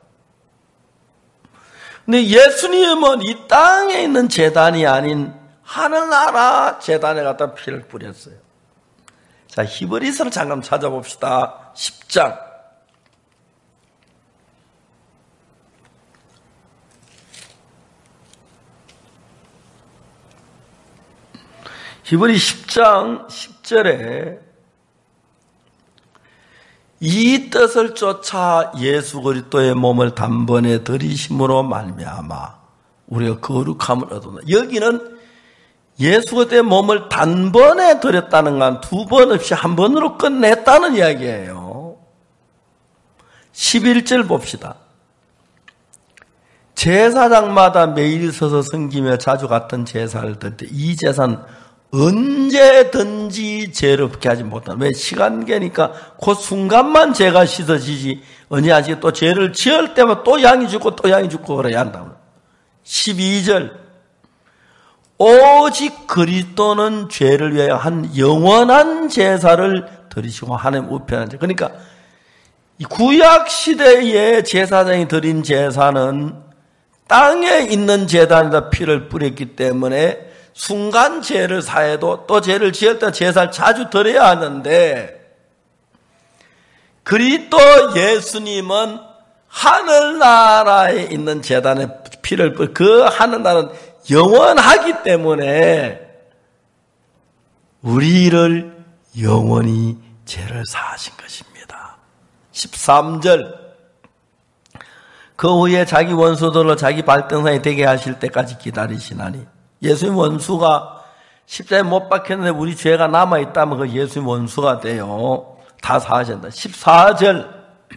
근데 예수님은 이 땅에 있는 제단이 아닌 하늘나라 제단에 갖다 피를 뿌렸어요. 자, 히브리서를 잠깐 찾아봅시다. 10장. 히브리 10장 10절에 이 뜻을 쫓아 예수 그리스도의 몸을 단번에 들이심으로 말미암아 우리가 거룩함을 얻었다. 여기는 예수 그리스도의 몸을 단번에 드렸다는 건 두 번 없이 한 번으로 끝냈다는 이야기예요. 11절 봅시다. 제사장마다 매일 서서 섬기며 자주 같은 제사를 드릴 때 이 제사는 언제든지 죄를 없게 하지 못한다. 왜? 시간계니까 그 순간만 죄가 씻어지지 언제 하지 또 죄를 지을 때만 또 양이 죽고 또 양이 죽고 그래야 한다. 12절 오직 그리스도는 죄를 위하여 한 영원한 제사를 드리시고 하나님 우편한 자. 그러니까 이 구약 시대에 제사장이 드린 제사는 땅에 있는 제단에다 피를 뿌렸기 때문에 순간 죄를 사해도 또 죄를 지을 때 제사를 자주 드려야 하는데 그리스도 예수님은 하늘나라에 있는 제단에 피를 뿌려 그 하늘나라는 영원하기 때문에 우리를 영원히 죄를 사하신 것입니다. 13절 그 후에 자기 원수들로 자기 발등상에 되게 하실 때까지 기다리시나니 예수님 원수가 십자가에 못 박혔는데 우리 죄가 남아있다면 그 예수님 원수가 돼요. 다 사하신다. 14절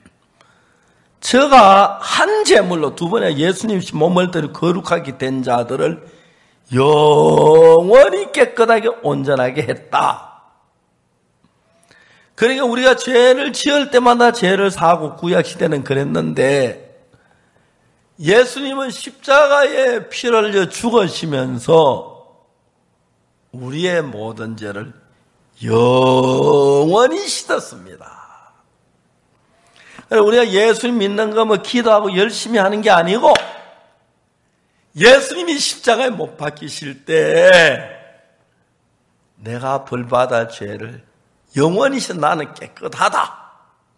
저가 한 제물로 두 번에 예수님 몸을 들여 거룩하게 된 자들을 영원히 깨끗하게 온전하게 했다. 그러니까 우리가 죄를 지을 때마다 죄를 사고 구약시대는 그랬는데 예수님은 십자가에 피를 흘려 죽으시면서 우리의 모든 죄를 영원히 씻었습니다. 우리가 예수님 믿는 거 뭐 기도하고 열심히 하는 게 아니고 예수님이 십자가에 못 박히실 때 내가 벌받을 죄를 영원히 나는 깨끗하다.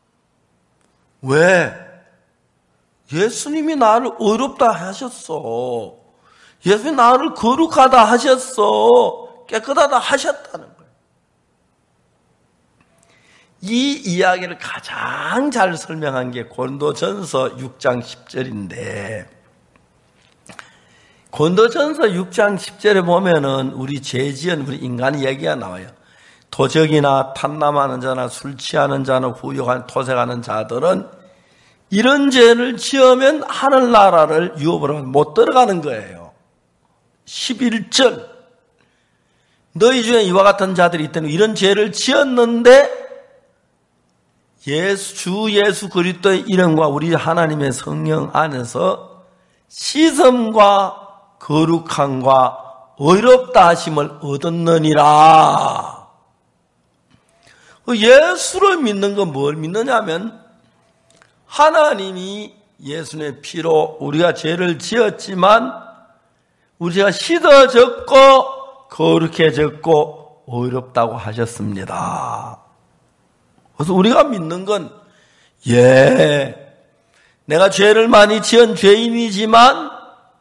왜? 예수님이 나를 의롭다 하셨어. 예수님이 나를 거룩하다 하셨어. 깨끗하다 하셨다는 거예요. 이 이야기를 가장 잘 설명한 게 고린도전서 6장 10절인데 고린도전서 6장 10절에 보면은 우리 죄지은 우리 인간의 얘기가 나와요. 도적이나 탐남하는 자나 술 취하는 자나 후욕하는 토색하는 자들은 이런 죄를 지으면 하늘나라를 유업으로 못 들어가는 거예요. 11절 너희 중에 이와 같은 자들이 있다는 이런 죄를 지었는데 주 예수 그리스도의 이름과 우리 하나님의 성령 안에서 씻음과 거룩함과 의롭다 하심을 얻었느니라. 예수를 믿는 건 뭘 믿느냐면 하나님이 예수님의 피로 우리가 죄를 지었지만 우리가 씻어졌고 거룩해졌고 의롭다고 하셨습니다. 그래서 우리가 믿는 건 내가 죄를 많이 지은 죄인이지만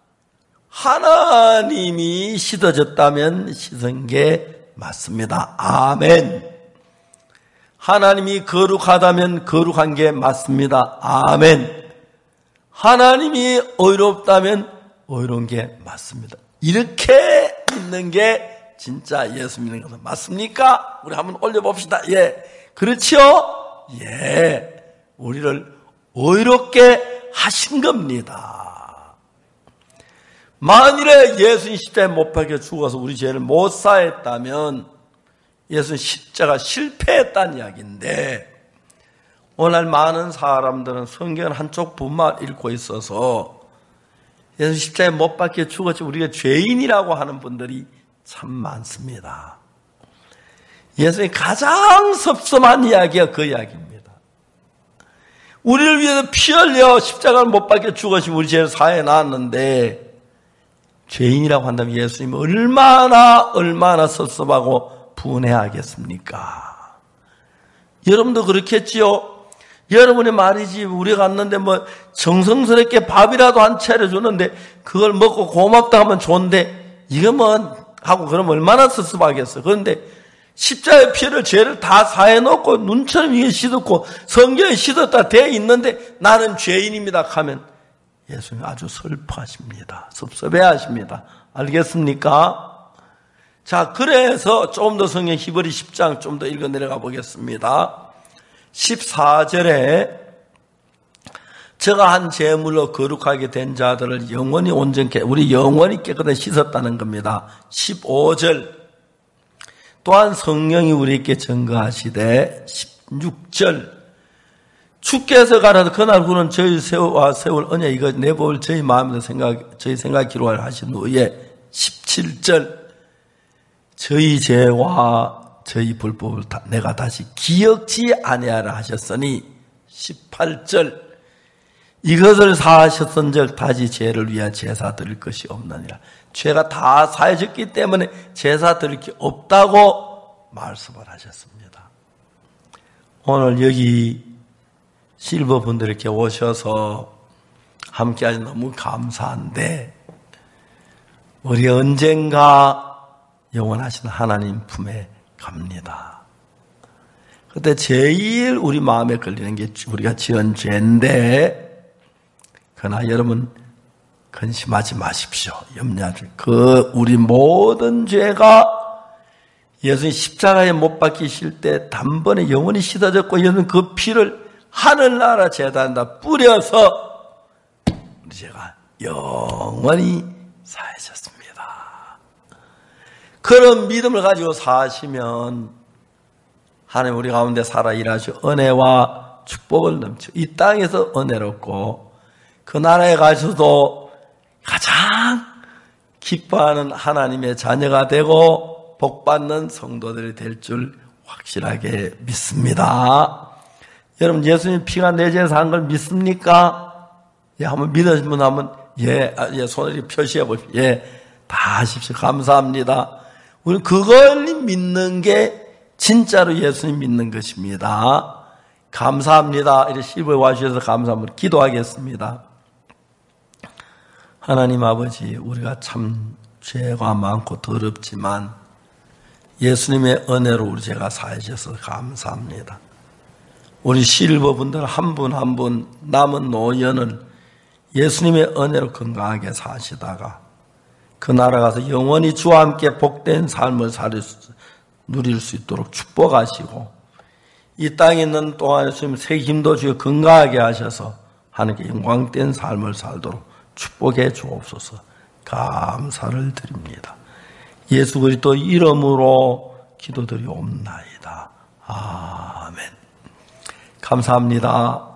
하나님이 씻어졌다면 씻은 게 맞습니다. 아멘. 하나님이 거룩하다면 거룩한 게 맞습니다. 아멘. 하나님이 의롭다면 의로운 게 맞습니다. 이렇게 믿는 게 진짜 예수 믿는 것은 맞습니까? 우리 한번 올려봅시다. 그렇지요? 우리를 의롭게 하신 겁니다. 만일에 예수님 십자가에 못 박혀 죽어서 우리 죄를 못 사했다면 예수님 십자가 실패했다는 이야기인데 오늘 많은 사람들은 성경 한쪽 부분만 읽고 있어서 예수 십자가에 못 박혀 죽었지 우리가 죄인이라고 하는 분들이 참 많습니다. 예수님이 가장 섭섭한 이야기가 그 이야기입니다. 우리를 위해서 피 흘려 십자가를 못 박혀 죽으시고 우리 죄를 사해 놨는데 죄인이라고 한다면 예수님이 얼마나 섭섭하고 분해하겠습니까? 여러분도 그렇겠지요? 여러분이 말이지 우리가 갔는데 뭐 정성스럽게 밥이라도 한 차려 주는데 그걸 먹고 고맙다 하면 좋은데 이거 뭐 하고 그러면 얼마나 섭섭하겠어. 그런데 십자가의 피를 죄를 다 사해놓고 눈처럼 이게 씻었고 성경에 씻었다 돼 있는데 나는 죄인입니다 하면 예수님 아주 슬퍼하십니다. 섭섭해하십니다. 알겠습니까? 자, 그래서 조금 더 성경 히브리 10장 좀 더 읽어 내려가 보겠습니다. 14절에 저가 한 제물로 거룩하게 된 자들을 영원히 온전케 우리 영원히 깨끗하게 씻었다는 겁니다. 15절 또한 성령이 우리에게 증거하시되 16절 주께서 가라도 그날 후는 저희 세와 세울 언약 이거 내 법을 저희 마음에서 저희 생각 기록을 하신 후에 17절 저희 죄와 저희 불법을 내가 다시 기억지 아니하라 하셨으니 18절 이것을 사하셨은즉 다시 죄를 위한 제사 드릴 것이 없느니라. 죄가 다 사해졌기 때문에 제사 드릴 게 없다고 말씀을 하셨습니다. 오늘 여기 실버 분들 이렇게 오셔서 함께하니 너무 감사한데 우리 언젠가 영원하신 하나님 품에 갑니다. 그때 제일 우리 마음에 걸리는 게 우리가 지은 죄인데 그러나 여러분 근심하지 마십시오. 염려하지. 우리 모든 죄가 예수님 십자가에 못 박히실 때 단번에 영원히 씻어졌고 여러분 그 피를 하늘나라 제단에다 뿌려서 우리 죄가 영원히 사해졌습니다. 그런 믿음을 가지고 사시면 하나님 우리 가운데 살아 일하시고 은혜와 축복을 넘쳐 이 땅에서 은혜롭고 그 나라에 가서도 가장 기뻐하는 하나님의 자녀가 되고 복받는 성도들이 될 줄 확실하게 믿습니다. 여러분 예수님 피가 내 죄에서 한 걸 믿습니까? 예, 한번 믿으신 분 하면 예, 손을 이렇게 표시해 보십시오. 예, 다 하십시오. 감사합니다. 우리 그걸 믿는 게 진짜로 예수님 믿는 것입니다. 감사합니다. 이렇게 실버에 와주셔서 감사합니다. 기도하겠습니다. 하나님 아버지, 우리가 참 죄가 많고 더럽지만 예수님의 은혜로 우리 죄가 사해져서 감사합니다. 우리 실버분들 한 분 한 분 남은 노년을 예수님의 은혜로 건강하게 사시다가 그 나라 가서 영원히 주와 함께 복된 삶을 누릴 수 있도록 축복하시고 이 땅에 있는 동안에 주님 새 힘도 주어 건강하게 하셔서 하나님께 영광된 삶을 살도록 축복해 주옵소서. 감사를 드립니다. 예수 그리스도 이름으로 기도드리옵나이다. 아멘. 감사합니다.